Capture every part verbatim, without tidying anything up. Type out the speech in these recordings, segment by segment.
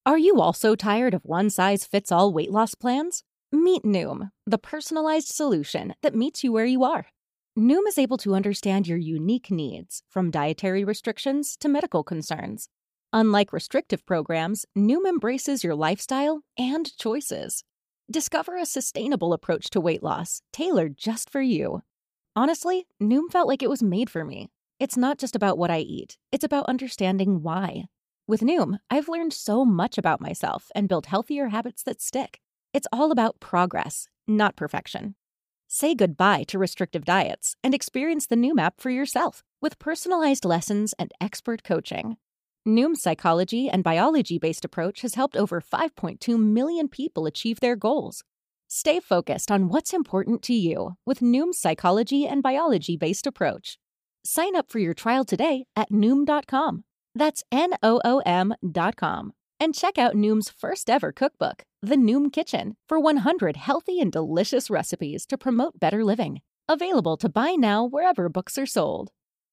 Are you also tired of one-size-fits-all weight loss plans? Meet Noom, the personalized solution that meets you where you are. Noom is able to understand your unique needs, from dietary restrictions to medical concerns. Unlike restrictive programs, Noom embraces your lifestyle and choices. Discover a sustainable approach to weight loss, tailored just for you. Honestly, Noom felt like it was made for me. It's not just about what I eat, it's about understanding why. With Noom, I've learned so much about myself and built healthier habits that stick. It's all about progress, not perfection. Say goodbye to restrictive diets and experience the Noom app for yourself with personalized lessons and expert coaching. Noom's psychology and biology-based approach has helped over five point two million people achieve their goals. Stay focused on what's important to you with Noom's psychology and biology-based approach. Sign up for your trial today at Noom dot com. That's N O O M dot com. And check out Noom's first ever cookbook, The Noom Kitchen, for one hundred healthy and delicious recipes to promote better living. Available to buy now wherever books are sold.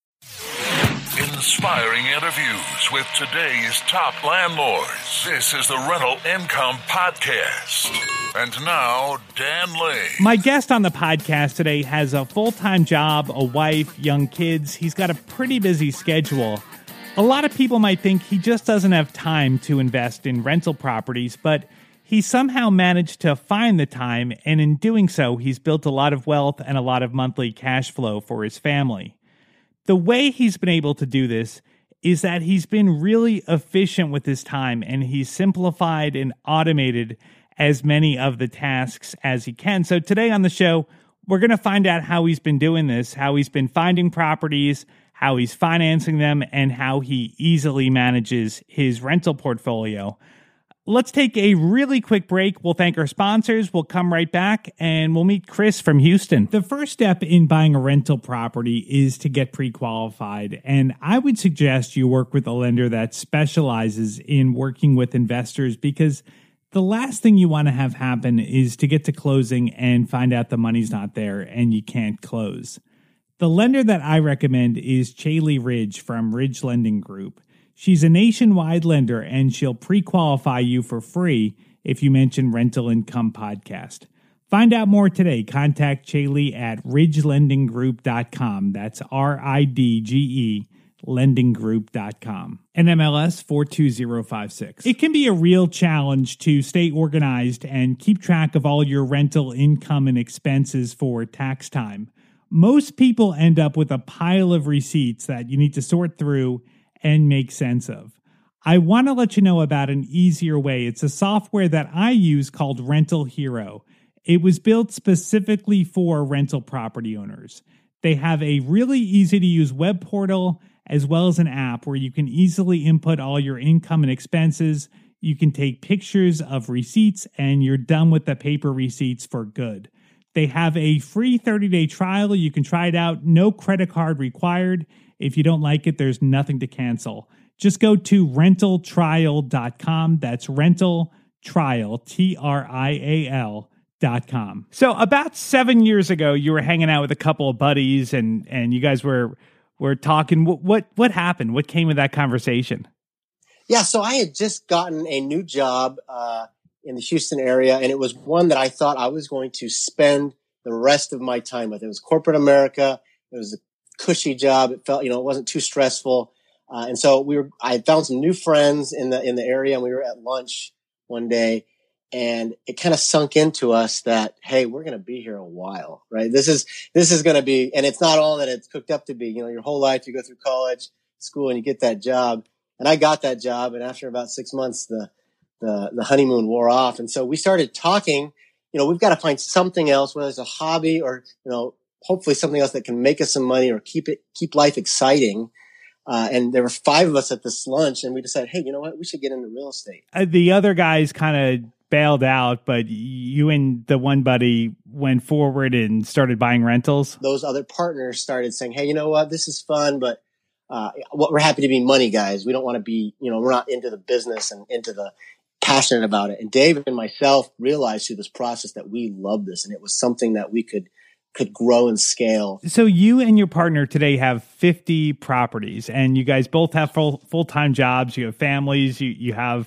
Inspiring interviews with today's top landlords. This is the Rental Income Podcast. And now, Dan Lane. My guest on the podcast today has a full-time job, a wife, young kids. He's got a pretty busy schedule. A lot of people might think he just doesn't have time to invest in rental properties, but he somehow managed to find the time, and in doing so, he's built a lot of wealth and a lot of monthly cash flow for his family. The way he's been able to do this is that he's been really efficient with his time, and he's simplified and automated as many of the tasks as he can. So today on the show, we're going to find out how he's been doing this, how he's been finding properties, how he's financing them, and how he easily manages his rental portfolio. Let's take a really quick break. We'll thank our sponsors. We'll come right back, and we'll meet Chris from Houston. The first step in buying a rental property is to get pre-qualified, and I would suggest you work with a lender that specializes in working with investors, because the last thing you want to have happen is to get to closing and find out the money's not there and you can't close. The lender that I recommend is Chaley Ridge from Ridge Lending Group. She's a nationwide lender, and she'll pre-qualify you for free if you mention Rental Income Podcast. Find out more today. Contact Chaley at ridge lending group dot com. That's R I D G E, lending group dot com. N M L S four two zero five six. It can be a real challenge to stay organized and keep track of all your rental income and expenses for tax time. Most people end up with a pile of receipts that you need to sort through and make sense of. I want to let you know about an easier way. It's a software that I use called Rental Hero. It was built specifically for rental property owners. They have a really easy to use web portal as well as an app where you can easily input all your income and expenses. You can take pictures of receipts, and you're done with the paper receipts for good. They have a free thirty-day trial. You can try it out. No credit card required. If you don't like it, there's nothing to cancel. Just go to rental trial dot com. That's rental trial, T R I A L dot com. So about seven years ago, you were hanging out with a couple of buddies, and and you guys were were talking. What what, what happened? What came of that conversation? Yeah, so I had just gotten a new job uh, in the Houston area, and it was one that I thought I was going to spend the rest of my time with. It was corporate America. It was a cushy job. It felt, you know, it wasn't too stressful. Uh, and so we were, I had found some new friends in the, in the area, and we were at lunch one day, and it kind of sunk into us that, hey, we're going to be here a while, right? This is, this is going to be, and it's not all that it's cooked up to be. You know, your whole life, you go through college, school, and you get that job. And I got that job. And after about six months, the, the, the honeymoon wore off. And so we started talking, you know, we've got to find something else, whether it's a hobby or, you know, hopefully something else that can make us some money or keep it, keep life exciting. Uh, and there were five of us at this lunch, and we decided, hey, you know what? We should get into real estate. Uh, the other guys kind of bailed out, but you and the one buddy went forward and started buying rentals. Those other partners started saying, hey, you know what? This is fun, but uh, we're happy to be money guys. We don't want to be, you know, we're not into the business and into the passionate about it. And David and myself realized through this process that we love this, and it was something that we could could grow and scale. So you and your partner today have fifty properties, and you guys both have full full-time jobs. You have families, you, you have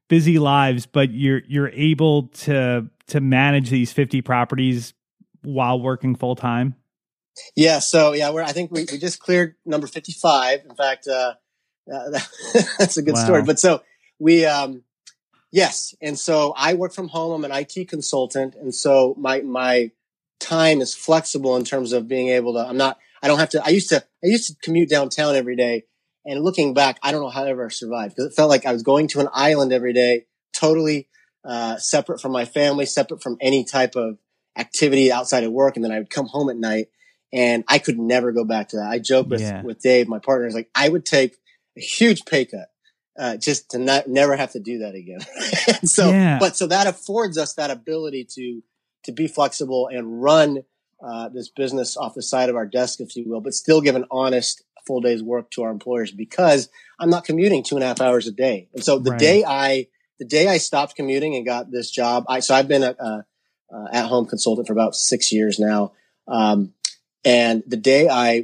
busy lives, but you're you're able to to manage these fifty properties while working full time? Yeah. So yeah, we're I think we, we just cleared number fifty-five. In fact, uh, uh, that's a good Wow. story. But so we um, yes, and so I work from home. I'm an I T consultant, and so my my time is flexible in terms of being able to. I'm not. I don't have to. I used to. I used to commute downtown every day. And looking back, I don't know how I ever survived, because it felt like I was going to an island every day, totally uh, separate from my family, separate from any type of activity outside of work. And then I would come home at night, and I could never go back to that. I joke with, Yeah. with Dave, my partner, is like, I would take a huge pay cut uh, just to not never have to do that again. And so, Yeah. but so that affords us that ability to to be flexible and run uh, this business off the side of our desk, if you will, but still give an honest full day's work to our employers, because I'm not commuting two and a half hours a day. And so the Right. day I, the day I stopped commuting and got this job, I, so I've been a, a, a at home consultant for about six years now. Um, and the day I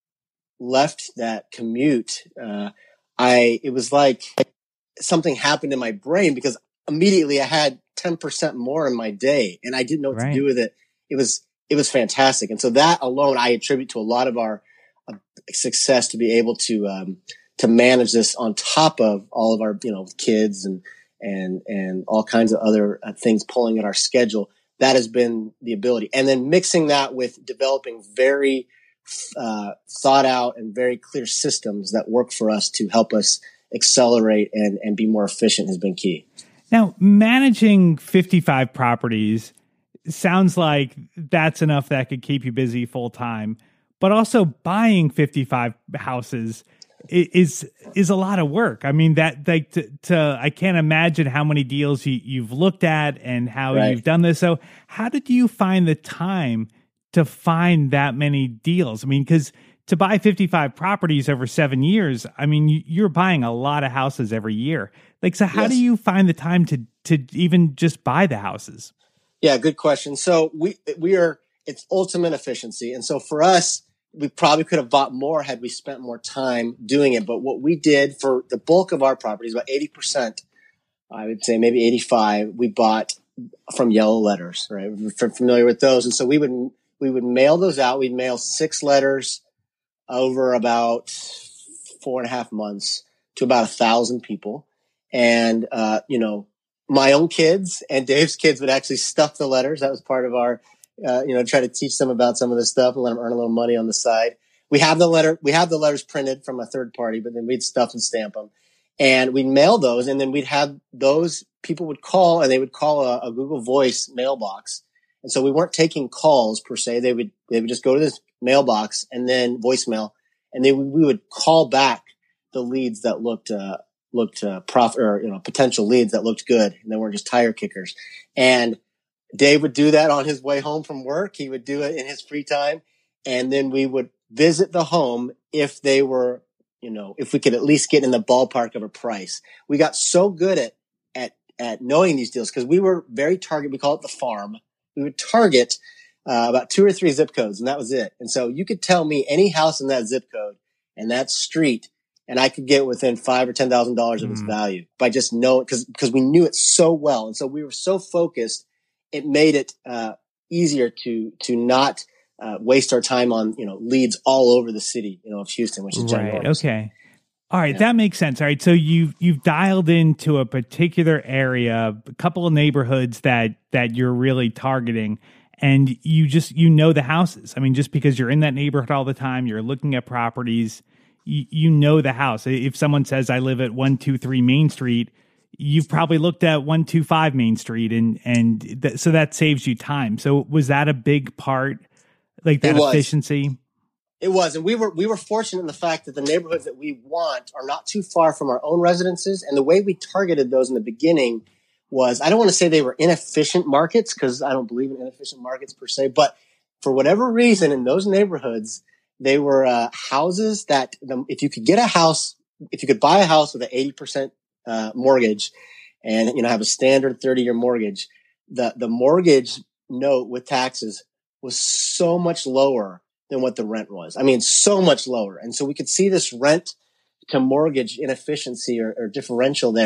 left that commute, uh, I, it was like something happened in my brain, because immediately I had ten percent more in my day, and I didn't know what Right. to do with it. It was, it was fantastic. And so that alone, I attribute to a lot of our uh, success, to be able to, um, to manage this on top of all of our, you know, kids and, and, and all kinds of other uh, things pulling at our schedule. That has been the ability. And then mixing that with developing very, uh, thought out and very clear systems that work for us to help us accelerate and, and be more efficient has been key. Now, managing fifty-five properties sounds like that's enough that could keep you busy full time, but also buying fifty-five houses is is a lot of work. I mean, that like to, to I can't imagine how many deals you, you've looked at and how Right. you've done this. So how did you find the time to find that many deals? I mean, because to buy fifty-five properties over seven years, I mean, you, you're buying a lot of houses every year. Like, so how Yes. do you find the time to to even just buy the houses? Yeah, good question. So we we are it's ultimate efficiency, and so for us, we probably could have bought more had we spent more time doing it. But what we did for the bulk of our properties, about eighty percent, I would say maybe eighty-five, we bought from yellow letters. Right, we're familiar with those, and so we would we would mail those out. We'd mail six letters over about four and a half months to about a thousand people, and uh, you know. My own kids and Dave's kids would actually stuff the letters. That was part of our, uh, you know, try to teach them about some of this stuff and let them earn a little money on the side. We have the letter, we have the letters printed from a third party, but then we'd stuff and stamp them, and we'd mail those. And then we'd have those people would call, and they would call a, a Google Voice mailbox. And so we weren't taking calls per se. They would, they would just go to this mailbox and then voicemail, and they we would call back the leads that looked, uh, looked uh, prof or you know potential leads that looked good, and they weren't just tire kickers. And Dave would do that on his way home from work. He would do it in his free time, and then we would visit the home if they were, you know, if we could at least get in the ballpark of a price. We got so good at at at knowing these deals, because we were very target. We call it the farm. We would target uh, about two or three zip codes, and that was it. And so you could tell me any house in that zip code and that street, and I could get within five or ten thousand dollars of its Mm. value by just knowing, because because we knew it so well, and so we were so focused. It made it uh, easier to to not uh, waste our time on you know leads all over the city, you know, of Houston, which is Right. ginormous. Okay. All right. Yeah. That makes sense. All right. So you've you've dialed into a particular area, a couple of neighborhoods that that you're really targeting, and you just you know the houses. I mean, just because you're in that neighborhood all the time, you're looking at properties. You, you know the house. If someone says I live at one two three Main Street, you've probably looked at one two five Main Street, and and th- so that saves you time. So was that a big part, like that It was. efficiency? It was, and we were we were fortunate in the fact that the neighborhoods that we want are not too far from our own residences, and the way we targeted those in the beginning was, I don't want to say they were inefficient markets, because I don't believe in inefficient markets per se, but for whatever reason in those neighborhoods, they were uh, houses that the, if you could get a house, if you could buy a house with an eighty percent uh, mortgage, and you know have a standard thirty year mortgage, the the mortgage note with taxes was so much lower than what the rent was. I mean, so much lower. And so we could see this rent to mortgage inefficiency or, or differential there.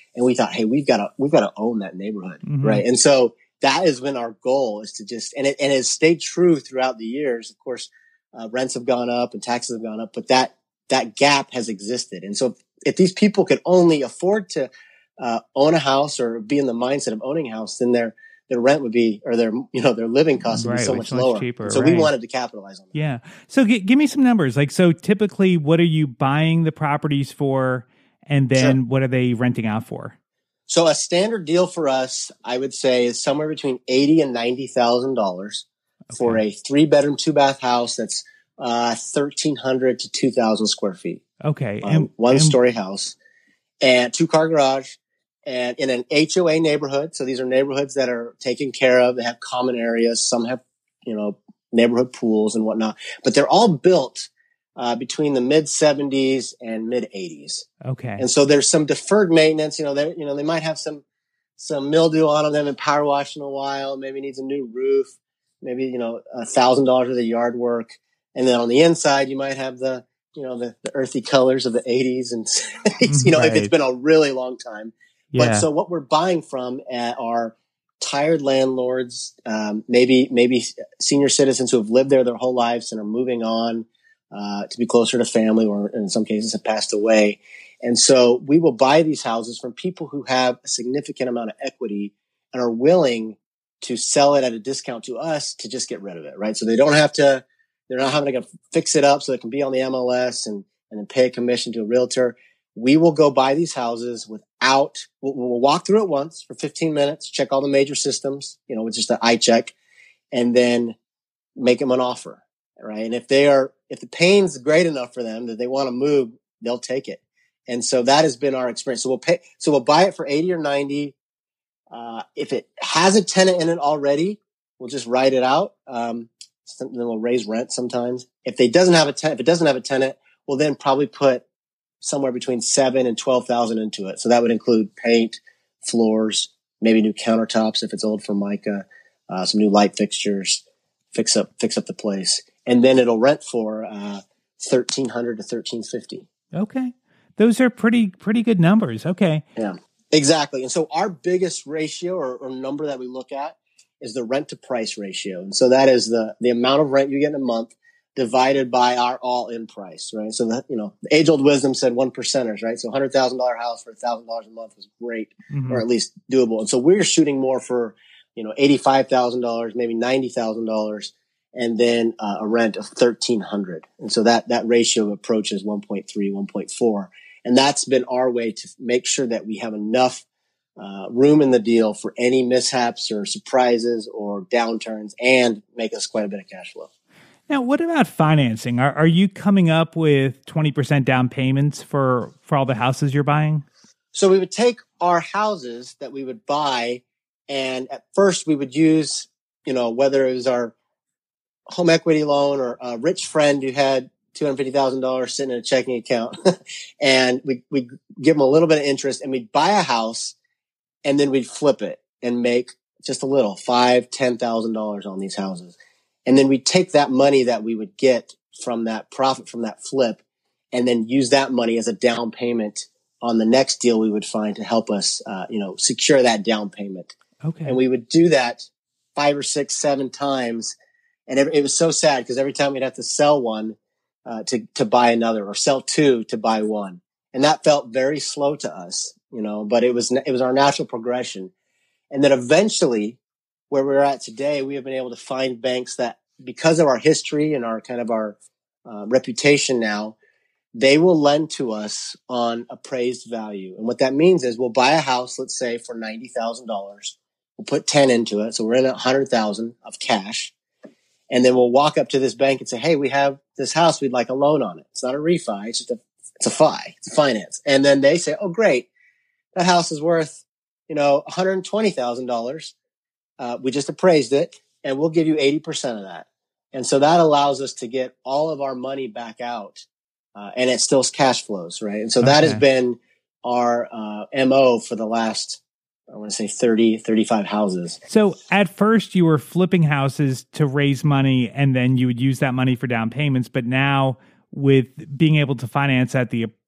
And we thought, hey, we've got to, we've got to own that neighborhood. Mm-hmm. Right. And so that has been our goal, is to just, and it, and it's stayed true throughout the years. Of course, uh, rents have gone up and taxes have gone up, but that, that gap has existed. And so if, if these people could only afford to, uh, own a house or be in the mindset of owning a house, then their, their rent would be, or their, you know, their living costs would right, be so much, much lower. Cheaper, so right. we wanted to capitalize on that. Yeah. So g- give me some numbers. Like, so typically what are you buying the properties for? And then Sure. what are they renting out for? So a standard deal for us, I would say, is somewhere between eighty and ninety thousand dollars okay. for a three bedroom, two bath house that's uh, thirteen hundred to two thousand square feet. Okay, um, and one and, story house and two car garage, and in an H O A neighborhood. So these are neighborhoods that are taken care of. They have common areas. Some have, you know, neighborhood pools and whatnot, but they're all built Uh, between the mid seventies and mid eighties. Okay. And so there's some deferred maintenance. You know, they you know they might have some some mildew on them, and power wash in a while. Maybe needs a new roof. Maybe you know a thousand dollars worth of yard work. And then on the inside, you might have the you know the, the earthy colors of the eighties and seventies. You know, right. if it's been a really long time. Yeah. But so what we're buying from uh, are tired landlords, um, maybe maybe senior citizens who have lived there their whole lives and are moving on. Uh, to be closer to family, or in some cases have passed away. And so we will buy these houses from people who have a significant amount of equity and are willing to sell it at a discount to us to just get rid of it, right? So they don't have to, they're not having to fix it up so it can be on the M L S and, and then pay a commission to a realtor. We will go buy these houses without, we'll, we'll walk through it once for fifteen minutes, check all the major systems, you know, with just an eye check, and then make them an offer. Right. And if they are, if the pain's great enough for them that they want to move, they'll take it. And so that has been our experience. So we'll pay, so we'll buy it for eighty or ninety. Uh, if it has a tenant in it already, we'll just write it out. Um, then we'll raise rent sometimes. If they doesn't have a tenant, if it doesn't have a tenant, we'll then probably put somewhere between seven and twelve thousand into it. So that would include paint, floors, maybe new countertops if it's old Formica, uh, some new light fixtures, fix up, fix up the place. And then it'll rent for uh, thirteen hundred to thirteen fifty. Okay, those are pretty pretty good numbers. Okay, yeah, exactly. And so our biggest ratio or, or number that we look at is the rent to price ratio, and so that is the the amount of rent you get in a month divided by our all in price, right? So that you know, the age old wisdom said one percenters, right? So a hundred thousand dollar house for a thousand dollars a month was great, mm-hmm. or at least doable. And so we're shooting more for you know eighty five thousand dollars, maybe ninety thousand dollars. And then uh, a rent of thirteen hundred. And so that, that ratio approaches one point three, one point four. And that's been our way to make sure that we have enough uh, room in the deal for any mishaps or surprises or downturns and make us quite a bit of cash flow. Now, what about financing? Are, are you coming up with twenty percent down payments for, for all the houses you're buying? So we would take our houses that we would buy, and at first we would use, you know, whether it was our home equity loan or a rich friend who had two hundred fifty thousand dollars sitting in a checking account and we we give them a little bit of interest and we'd buy a house and then we'd flip it and make just a little five, ten thousand dollars on these houses. And then we'd take that money that we would get from that profit from that flip and then use that money as a down payment on the next deal we would find to help us, uh, you know, secure that down payment. Okay. And we would do that five or six, seven times. And it was so sad because every time we'd have to sell one uh, to to buy another, or sell two to buy one, and that felt very slow to us, you know. But it was it was our natural progression, and then eventually, where we're at today, we have been able to find banks that, because of our history and our kind of our uh, reputation now, they will lend to us on appraised value. And what that means is we'll buy a house, let's say for ninety thousand dollars, we'll put ten into it, so we're in a hundred thousand of cash. And then we'll walk up to this bank and say, hey, we have this house. We'd like a loan on it. It's not a refi. It's just a, it's a fi. It's a finance. And then they say, oh, great. That house is worth, you know, one hundred twenty thousand dollars. Uh, we just appraised it and we'll give you eighty percent of that. And so that allows us to get all of our money back out. Uh, and it still cash flows, right? And so that okay. has been our, uh, M O for the last, I want to say thirty, thirty-five houses. So at first you were flipping houses to raise money and then you would use that money for down payments. But now with being able to finance at the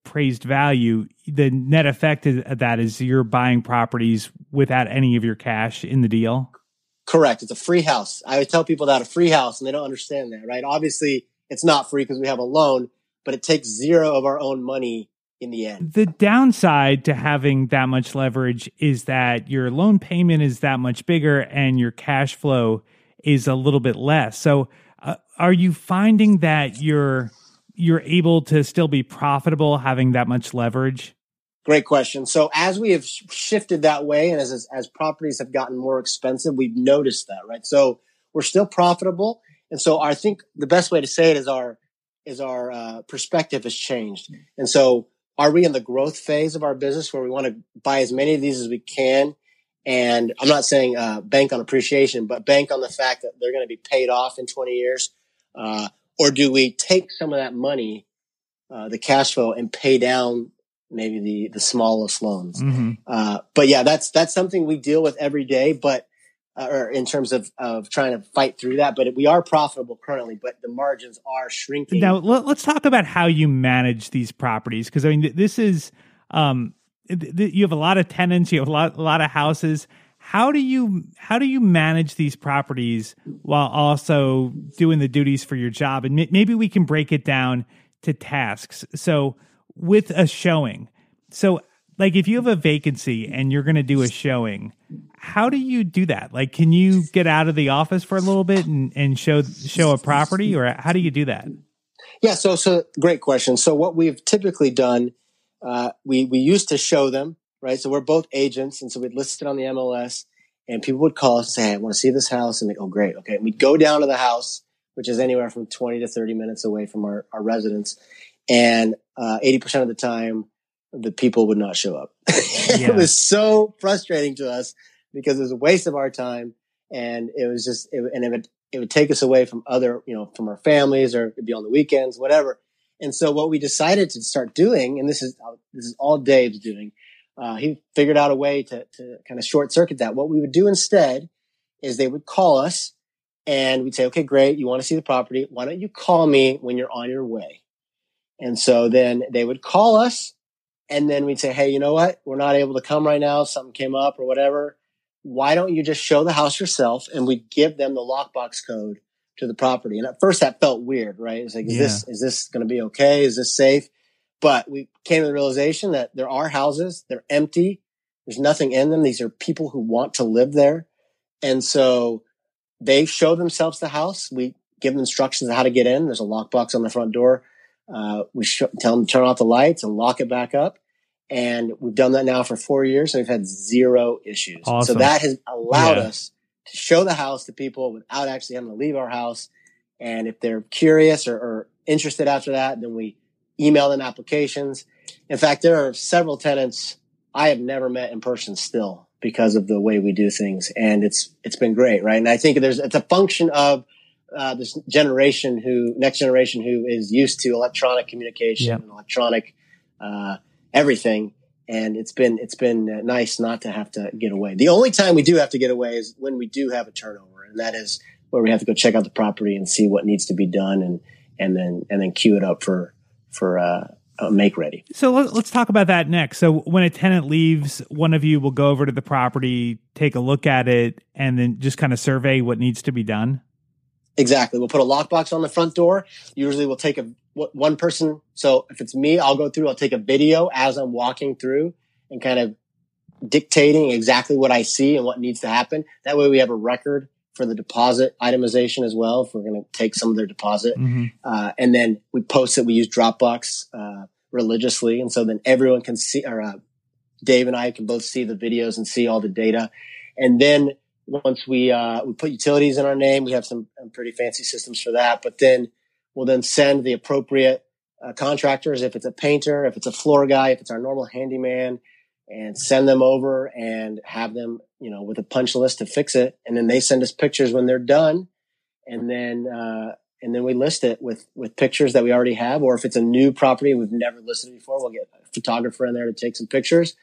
appraised value, the net effect of that is you're buying properties without any of your cash in the deal? Correct. It's a free house. I would tell people that a free house, and they don't understand that, right? Obviously, it's not free because we have a loan, but it takes zero of our own money in the end. The downside to having that much leverage is that your loan payment is that much bigger and your cash flow is a little bit less. So uh, are you finding that you're you're able to still be profitable having that much leverage? Great question. So as we have shifted that way, and as, as as properties have gotten more expensive, we've noticed that, right? So we're still profitable, and so I think the best way to say it is our is our uh, perspective has changed. And so, are we in the growth phase of our business where we want to buy as many of these as we can? And I'm not saying uh, bank on appreciation, but bank on the fact that they're going to be paid off in twenty years, uh, or do we take some of that money, uh, the cash flow, and pay down maybe the, the smallest loans. Mm-hmm. Uh, but yeah, that's, that's something we deal with every day, but, uh, or in terms of, of trying to fight through that, but we are profitable currently, but the margins are shrinking. Now let's talk about how you manage these properties. Cause I mean, this is, um, th- th- you have a lot of tenants, you have a lot, a lot of houses. How do you, how do you manage these properties while also doing the duties for your job? And m- maybe we can break it down to tasks. So, with a showing. So like if you have a vacancy and you're going to do a showing, how do you do that? Like, can you get out of the office for a little bit and, and show, show a property, or how do you do that? Yeah. So, so great question. So what we've typically done, uh, we, we used to show them, right? So we're both agents. And so we'd list it on the M L S and people would call us and say, hey, I want to see this house. And they go, oh, great. Okay. And we'd go down to the house, which is anywhere from twenty to thirty minutes away from our, our residence. And uh, eighty percent of the time, the people would not show up. Yeah. It was so frustrating to us because it was a waste of our time. And it was just, it, and it would, it would take us away from other, you know, from our families, or it'd be on the weekends, whatever. And so what we decided to start doing, and this is, this is all Dave's doing, uh, he figured out a way to, to kind of short circuit that. What we would do instead is they would call us and we'd say, okay, great. You want to see the property. Why don't you call me when you're on your way? And so then they would call us and then we'd say, hey, you know what? We're not able to come right now. Something came up or whatever. Why don't you just show the house yourself? And we'd give them the lockbox code to the property. And at first that felt weird, right? It's like, is yeah. this, is this going to be okay? Is this safe? But we came to the realization that there are houses. They're empty. There's nothing in them. These are people who want to live there. And so they show themselves the house. We give them instructions on how to get in. There's a lockbox on the front door. Uh, we sh- tell them to turn off the lights and lock it back up. And we've done that now for four years. And we've had zero issues. Awesome. So that has allowed yeah. us to show the house to people without actually having to leave our house. And if they're curious or, or interested after that, then we email them applications. In fact, there are several tenants I have never met in person still because of the way we do things. And it's, it's been great. Right. And I think there's, it's a function of Uh, this generation who, next generation who is used to electronic communication yep. and electronic, uh, everything. And it's been, it's been uh, nice not to have to get away. The only time we do have to get away is when we do have a turnover. And that is where we have to go check out the property and see what needs to be done and, and then, and then queue it up for, for, uh, uh make ready. So let's talk about that next. So when a tenant leaves, one of you will go over to the property, take a look at it, and then just kind of survey what needs to be done. Exactly. We'll put a lockbox on the front door. Usually we'll take a one person. So if it's me, I'll go through, I'll take a video as I'm walking through and kind of dictating exactly what I see and what needs to happen. That way we have a record for the deposit itemization as well, if we're going to take some of their deposit. Mm-hmm. Uh, and then we post it. We use Dropbox uh, religiously. And so then everyone can see, or uh, Dave and I can both see the videos and see all the data. And then once we, uh, we put utilities in our name, we have some um, pretty fancy systems for that, but then we'll then send the appropriate uh, contractors. If it's a painter, if it's a floor guy, if it's our normal handyman, and send them over and have them, you know, with a punch list to fix it. And then they send us pictures when they're done. And then, uh, and then we list it with, with pictures that we already have. Or if it's a new property we've never listed before, we'll get a photographer in there to take some pictures.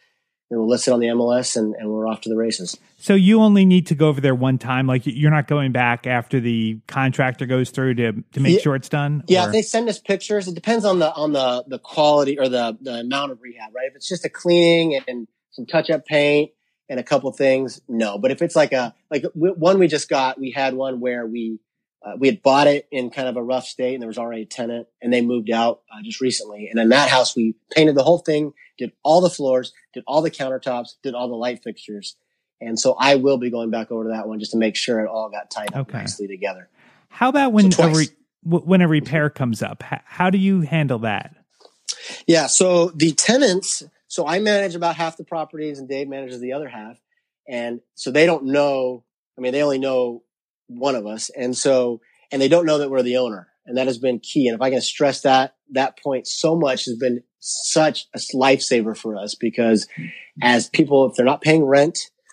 then we'll list it on the M L S and, and we're off to the races. So you only need to go over there one time? Like you're not going back after the contractor goes through to, to make yeah, sure it's done? Yeah, or? If they send us pictures, it depends on the on the, the quality or the, the amount of rehab, right? If it's just a cleaning and, and some touch-up paint and a couple things, no. But if it's like a like one we just got, we had one where we uh, we had bought it in kind of a rough state and there was already a tenant and they moved out uh, just recently. And in that house, we painted the whole thing, did all the floors, did all the countertops, did all the light fixtures. And so I will be going back over to that one just to make sure it all got tied up okay. nicely together. How about when so a re- when a repair comes up? How, how do you handle that? Yeah, so the tenants, so I manage about half the properties and Dave manages the other half. And so they don't know, I mean, they only know one of us. And so, and they don't know that we're the owner. And that has been key. And if I can stress that, that point so much has been such a lifesaver for us because as people, if they're not paying rent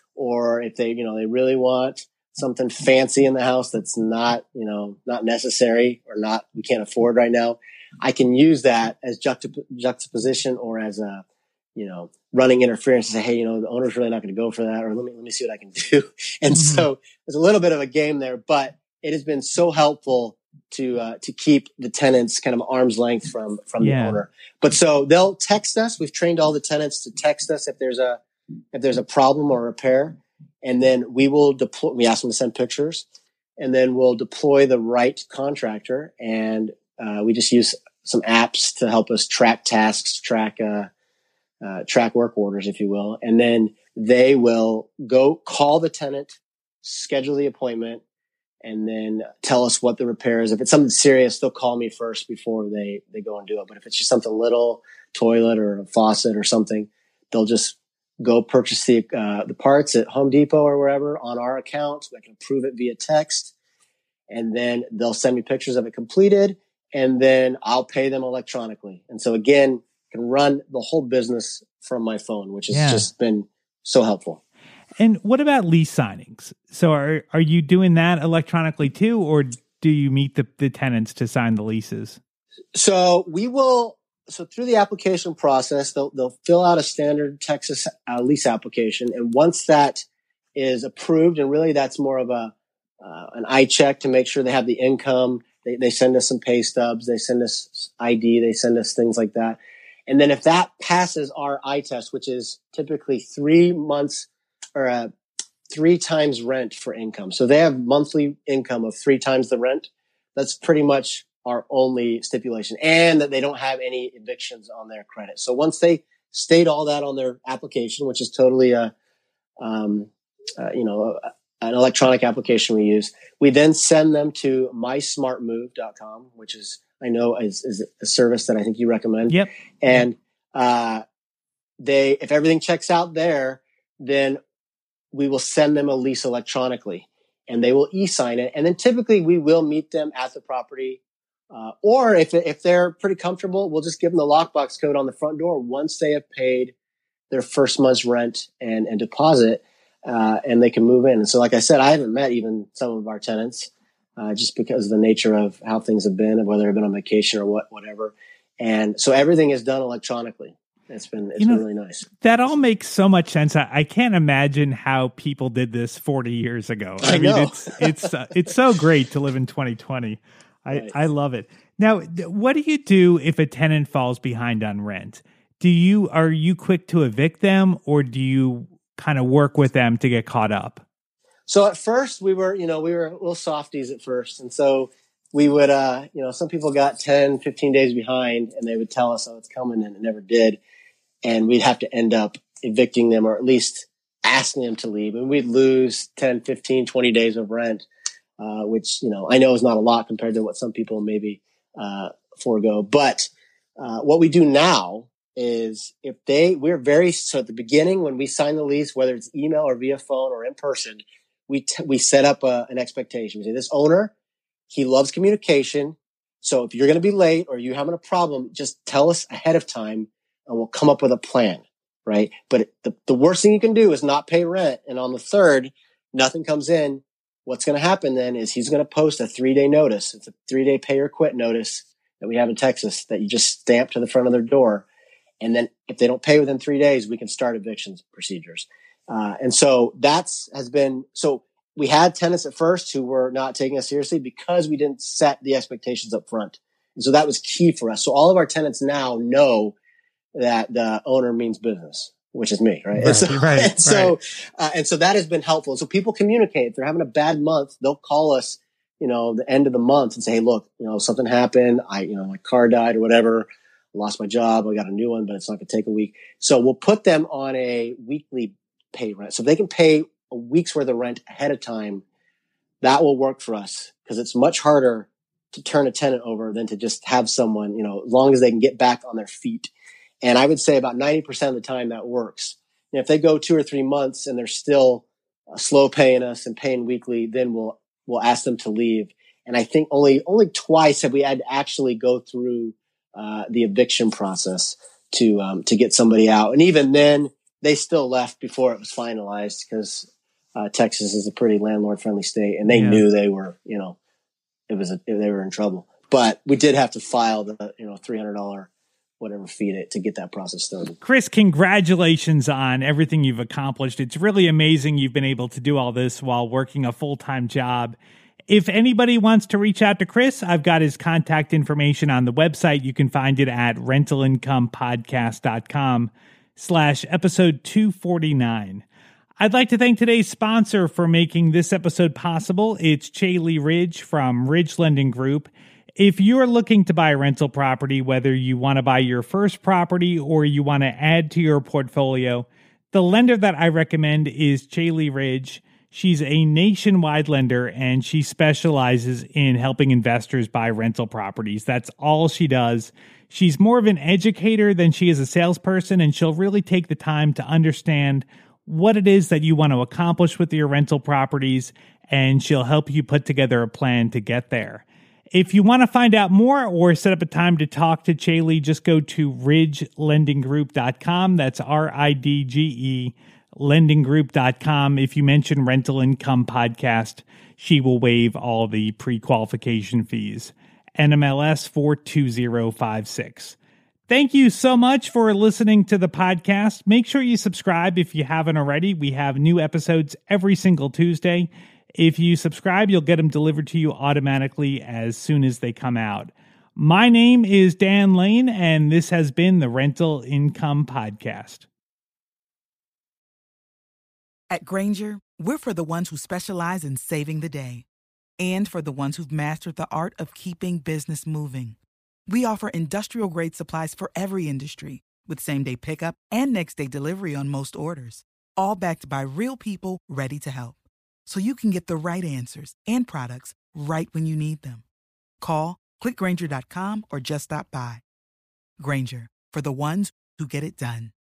or if they, you know, they really want something fancy in the house that's not, you know, not necessary or not, we can't afford right now, I can use that as juxtap- juxtaposition or as a, you know, running interference to say, hey, you know, the owner's really not going to go for that, or let me, let me see what I can do. And mm-hmm. so there's a little bit of a game there, but it has been so helpful to, uh, to keep the tenants kind of arm's length from, from yeah. the owner. But so they'll text us. We've trained all the tenants to text us if there's a, if there's a problem or repair. And then we will deploy, we ask them to send pictures and then we'll deploy the right contractor. And, uh, we just use some apps to help us track tasks, track, uh, uh, track work orders, if you will. And then they will go call the tenant, schedule the appointment, and then tell us what the repair is. If it's something serious, they'll call me first before they, they go and do it. But if it's just something little, toilet or a faucet or something, they'll just go purchase the, uh, the parts at Home Depot or wherever on our account. I can approve it via text. And then they'll send me pictures of it completed. And then I'll pay them electronically. And so again, I can run the whole business from my phone, which has yeah. just been so helpful. And what about lease signings? So are are you doing that electronically too, or do you meet the, the tenants to sign the leases? So we will, so through the application process, they'll, they'll fill out a standard Texas uh, lease application. And once that is approved, and really that's more of a, uh, an eye check to make sure they have the income. They, they send us some pay stubs. They send us I D. They send us things like that. And then if that passes our eye test, which is typically three months or uh, three times rent for income. So they have monthly income of three times the rent. That's pretty much our only stipulation, and that they don't have any evictions on their credit. So once they state all that on their application, which is totally a, um, uh, you know, a, an electronic application we use, we then send them to my smart move dot com, which is, I know is, is a service that I think you recommend. Yep. And, uh, they, if everything checks out there, then we will send them a lease electronically and they will e-sign it. And then typically we will meet them at the property. Uh, or if, if they're pretty comfortable, we'll just give them the lockbox code on the front door once they have paid their first month's rent and, and deposit, uh, and they can move in. And so, like I said, I haven't met even some of our tenants, uh, just because of the nature of how things have been and whether they've been on vacation or what, whatever. And so everything is done electronically. It's been, it's you know, been really nice. That all makes so much sense. I, I can't imagine how people did this forty years ago. I, I mean, know. it's, it's, uh, it's so great to live in twenty twenty. I, right. I love it. Now, what do you do if a tenant falls behind on rent? Do you, are you quick to evict them, or do you kind of work with them to get caught up? So at first we were, you know, we were little softies at first. And so we would, uh, you know, some people got ten, fifteen days behind and they would tell us, oh, it's coming, and it never did. And we'd have to end up evicting them, or at least asking them to leave. And we'd lose ten, fifteen, twenty days of rent, uh, which, you know, I know is not a lot compared to what some people maybe, uh, forego. But, uh, what we do now is if they, we're very, so at the beginning when we sign the lease, whether it's email or via phone or in person, we, t- we set up a, an expectation. We say, this owner, he loves communication. So if you're going to be late or you're having a problem, just tell us ahead of time and we'll come up with a plan. Right. But the, the worst thing you can do is not pay rent. And on the third, nothing comes in. What's going to happen then is he's going to post a three day notice. It's a three day pay or quit notice that we have in Texas that you just stamp to the front of their door. And then if they don't pay within three days, we can start evictions procedures. Uh, and so that's has been, so we had tenants at first who were not taking us seriously because we didn't set the expectations up front. And so that was key for us. So all of our tenants now know that the owner means business, which is me, right? Right, and so, right, and so, right. Uh, and so that has been helpful. And so people communicate. If they're having a bad month, they'll call us, you know, the end of the month and say, hey, look, you know, something happened. I, you know, my car died or whatever. I lost my job. I got a new one, but it's not going to take a week. So we'll put them on a weekly pay rent. So if they can pay a week's worth of rent ahead of time, that will work for us because it's much harder to turn a tenant over than to just have someone, you know, as long as they can get back on their feet. And I would say about ninety percent of the time that works. And if they go two or three months and they're still uh, slow paying us and paying weekly, then we'll, we'll ask them to leave. And I think only, only twice have we had to actually go through uh, the eviction process to, um, to get somebody out. And even then they still left before it was finalized because uh, Texas is a pretty landlord friendly state and they yeah. knew they were, you know, it was, a, they were in trouble, but we did have to file the, you know, three hundred dollars whatever fee to, to get that process started. Chris, congratulations on everything you've accomplished. It's really amazing you've been able to do all this while working a full-time job. If anybody wants to reach out to Chris, I've got his contact information on the website. You can find it at rentalincomepodcast.com slash episode 249. I'd like to thank today's sponsor for making this episode possible. It's Chaley Ridge from Ridge Lending Group. If you're looking to buy a rental property, whether you want to buy your first property or you want to add to your portfolio, the lender that I recommend is Chaley Ridge. She's a nationwide lender and she specializes in helping investors buy rental properties. That's all she does. She's more of an educator than she is a salesperson, and she'll really take the time to understand what it is that you want to accomplish with your rental properties, and she'll help you put together a plan to get there. If you want to find out more or set up a time to talk to Chaley, just go to ridge lending group dot com. That's R I D G E, lending group dot com. If you mention Rental Income Podcast, she will waive all the pre-qualification fees. N M L S four two zero five six. Thank you so much for listening to the podcast. Make sure you subscribe if you haven't already. We have new episodes every single Tuesday. If you subscribe, you'll get them delivered to you automatically as soon as they come out. My name is Dan Lane, and this has been the Rental Income Podcast. At Grainger, we're for the ones who specialize in saving the day and for the ones who've mastered the art of keeping business moving. We offer industrial-grade supplies for every industry with same-day pickup and next-day delivery on most orders, all backed by real people ready to help. So you can get the right answers and products right when you need them. Call, click Grainger dot com, or just stop by. Grainger, for the ones who get it done.